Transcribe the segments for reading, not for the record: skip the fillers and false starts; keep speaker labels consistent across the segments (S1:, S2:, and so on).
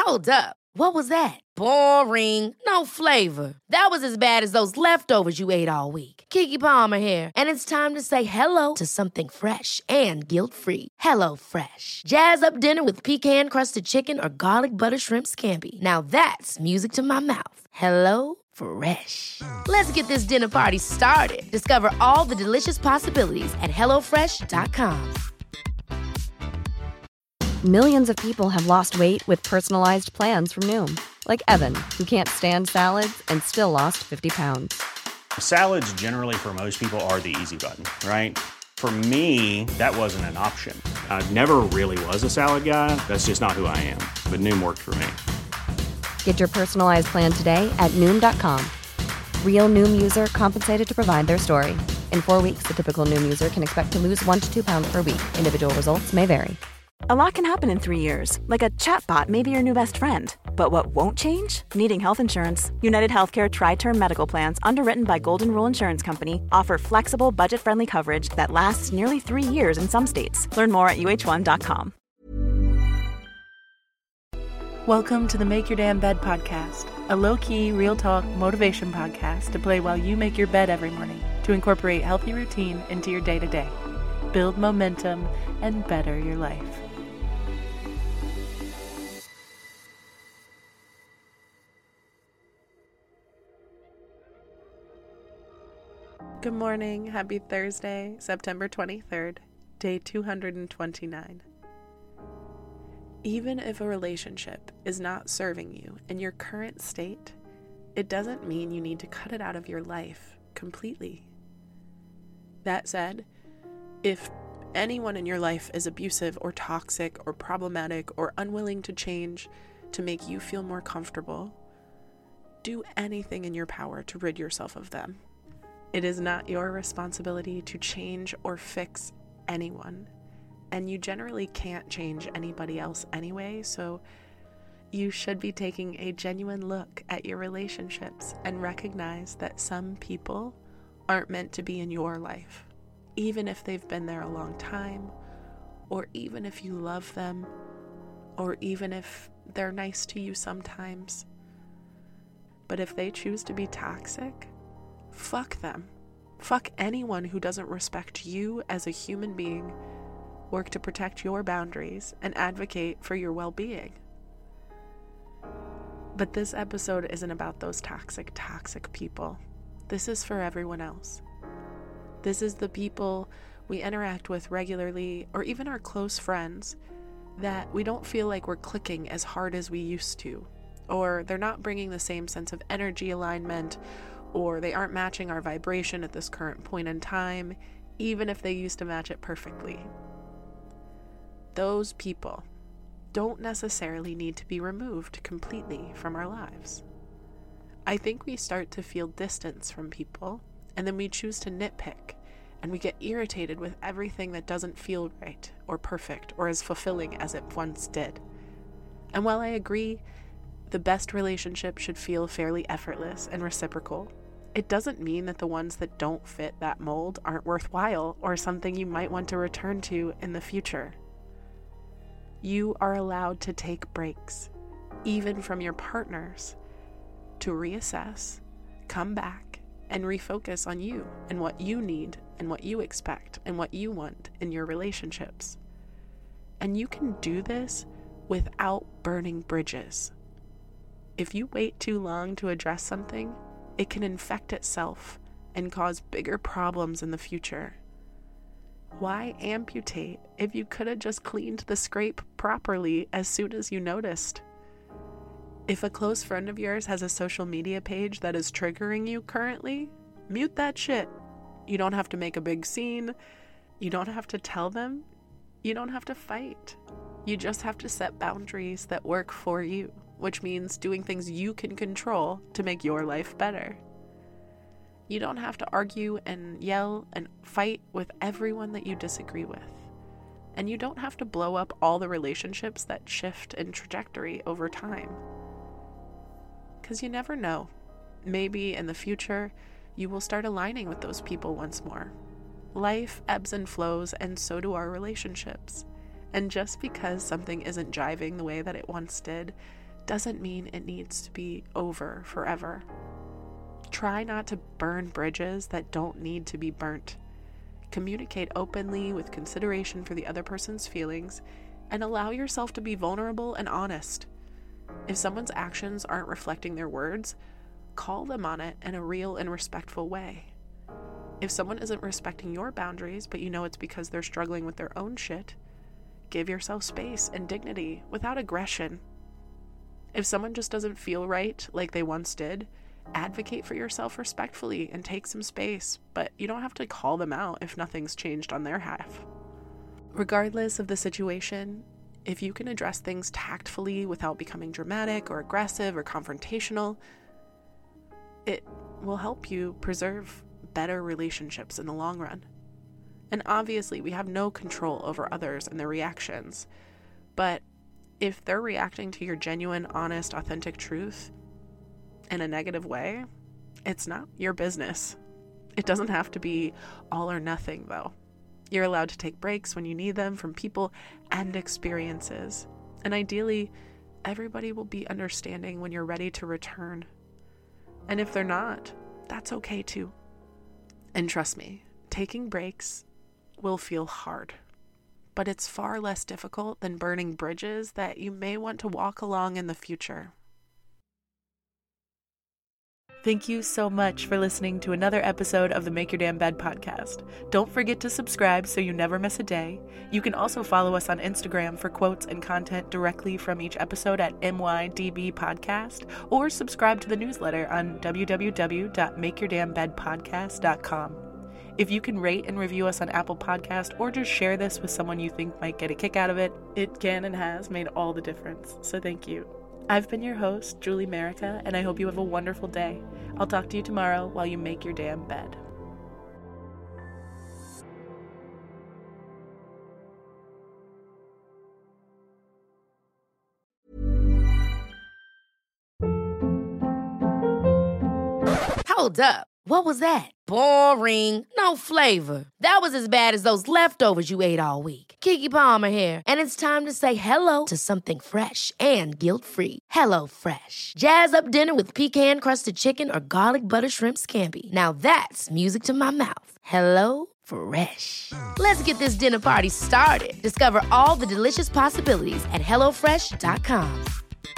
S1: Hold up. What was that? Boring. No flavor. That was as bad as those leftovers you ate all week. Keke Palmer here, and it's time to say hello to something fresh and guilt-free. Hello Fresh. Jazz up dinner with pecan-crusted chicken or garlic butter shrimp scampi. Now that's music to my mouth. Hello Fresh. Let's get this dinner party started. Discover all the delicious possibilities at hellofresh.com.
S2: Millions of people have lost weight with personalized plans from Noom. Like Evan, who can't stand salads and still lost 50 pounds.
S3: Salads generally for most people are the easy button, right? For me, that wasn't an option. I never really was a salad guy. That's just not who I am. But Noom worked for me.
S2: Get your personalized plan today at Noom.com. Real Noom user compensated to provide their story. In 4 weeks, the typical Noom user can expect to lose 1 to 2 pounds per week. Individual results may vary.
S4: A lot can happen in 3 years, like a chatbot may be your new best friend. But what won't change? Needing health insurance. United Healthcare Tri-Term Medical Plans, underwritten by Golden Rule Insurance Company, offer flexible, budget-friendly coverage that lasts nearly 3 years in some states. Learn more at uh1.com.
S5: Welcome to the Make Your Damn Bed podcast, a low-key, real-talk motivation podcast to play while you make your bed every morning to incorporate healthy routine into your day-to-day. Build momentum and better your life. Good morning. Happy Thursday, September 23rd, day 229. Even if a relationship is not serving you in your current state, it doesn't mean you need to cut it out of your life completely. That said, if anyone in your life is abusive or toxic or problematic or unwilling to change to make you feel more comfortable, do anything in your power to rid yourself of them. It is not your responsibility to change or fix anyone, and you generally can't change anybody else anyway, so you should be taking a genuine look at your relationships and recognize that some people aren't meant to be in your life, even if they've been there a long time, or even if you love them, or even if they're nice to you sometimes. But if they choose to be toxic, fuck them. Fuck anyone who doesn't respect you as a human being, work to protect your boundaries, and advocate for your well-being. But this episode isn't about those toxic people. This is for everyone else. This is the people we interact with regularly, or even our close friends, that we don't feel like we're clicking as hard as we used to, or they're not bringing the same sense of energy alignment, or they aren't matching our vibration at this current point in time, even if they used to match it perfectly. Those people don't necessarily need to be removed completely from our lives. I think we start to feel distance from people, and then we choose to nitpick, and we get irritated with everything that doesn't feel right or perfect or as fulfilling as it once did. And while I agree the best relationship should feel fairly effortless and reciprocal, it doesn't mean that the ones that don't fit that mold aren't worthwhile or something you might want to return to in the future. You are allowed to take breaks, even from your partners, to reassess, come back, and refocus on you and what you need and what you expect and what you want in your relationships. And you can do this without burning bridges. If you wait too long to address something, it can infect itself and cause bigger problems in the future. Why amputate if you could have just cleaned the scrape properly as soon as you noticed? If a close friend of yours has a social media page that is triggering you currently, mute that shit. You don't have to make a big scene. You don't have to tell them. You don't have to fight. You just have to set boundaries that work for you, which means doing things you can control to make your life better. You don't have to argue and yell and fight with everyone that you disagree with. And you don't have to blow up all the relationships that shift in trajectory over time. Because you never know. Maybe in the future, you will start aligning with those people once more. Life ebbs and flows, and so do our relationships. And just because something isn't jiving the way that it once did, doesn't mean it needs to be over forever. Try not to burn bridges that don't need to be burnt. Communicate openly with consideration for the other person's feelings, and allow yourself to be vulnerable and honest. If someone's actions aren't reflecting their words, call them on it in a real and respectful way. If someone isn't respecting your boundaries, but you know it's because they're struggling with their own shit, give yourself space and dignity without aggression. If someone just doesn't feel right like they once did, advocate for yourself respectfully and take some space, but you don't have to call them out if nothing's changed on their half. Regardless of the situation, if you can address things tactfully without becoming dramatic or aggressive or confrontational, it will help you preserve better relationships in the long run. And obviously, we have no control over others and their reactions, but if they're reacting to your genuine, honest, authentic truth in a negative way, it's not your business. It doesn't have to be all or nothing, though. You're allowed to take breaks when you need them from people and experiences. And ideally, everybody will be understanding when you're ready to return. And if they're not, that's okay too. And trust me, taking breaks will feel hard, but it's far less difficult than burning bridges that you may want to walk along in the future. Thank you so much for listening to another episode of the Make Your Damn Bed podcast. Don't forget to subscribe so you never miss a day. You can also follow us on Instagram for quotes and content directly from each episode at MYDB Podcast, or subscribe to the newsletter on www.makeyourdamnbedpodcast.com. If you can rate and review us on Apple Podcast, or just share this with someone you think might get a kick out of it, it can and has made all the difference. So thank you. I've been your host, Julie Merica, and I hope you have a wonderful day. I'll talk to you tomorrow while you make your damn bed.
S1: Hold up. What was that? Boring. No flavor. That was as bad as those leftovers you ate all week. Keke Palmer here, and it's time to say hello to something fresh and guilt-free. HelloFresh. Jazz up dinner with pecan-crusted chicken or garlic butter shrimp scampi. Now that's music to my mouth. HelloFresh. Let's get this dinner party started. Discover all the delicious possibilities at HelloFresh.com.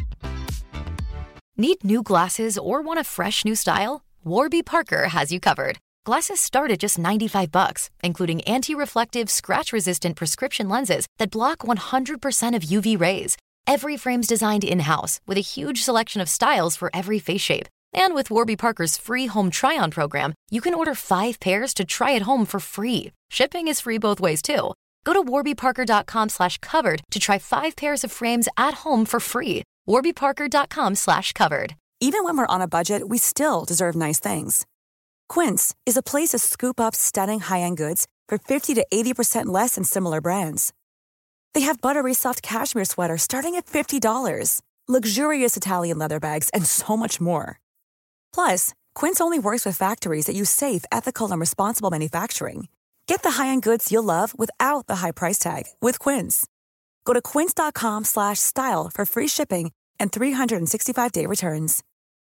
S6: Need new glasses or want a fresh new style? Warby Parker has you covered. Glasses start at just $95, including anti-reflective, scratch-resistant prescription lenses that block 100% of UV rays. Every frame's designed in-house with a huge selection of styles for every face shape. And with Warby Parker's free home try-on program, you can order 5 pairs to try at home for free. Shipping is free both ways, too. Go to warbyparker.com/covered to try 5 pairs of frames at home for free. warbyparker.com/covered.
S7: Even when we're on a budget, we still deserve nice things. Quince is a place to scoop up stunning high-end goods for 50 to 80% less than similar brands. They have buttery soft cashmere sweaters starting at $50, luxurious Italian leather bags, and so much more. Plus, Quince only works with factories that use safe, ethical, and responsible manufacturing. Get the high-end goods you'll love without the high price tag with Quince. Go to quince.com/style for free shipping and 365-day returns.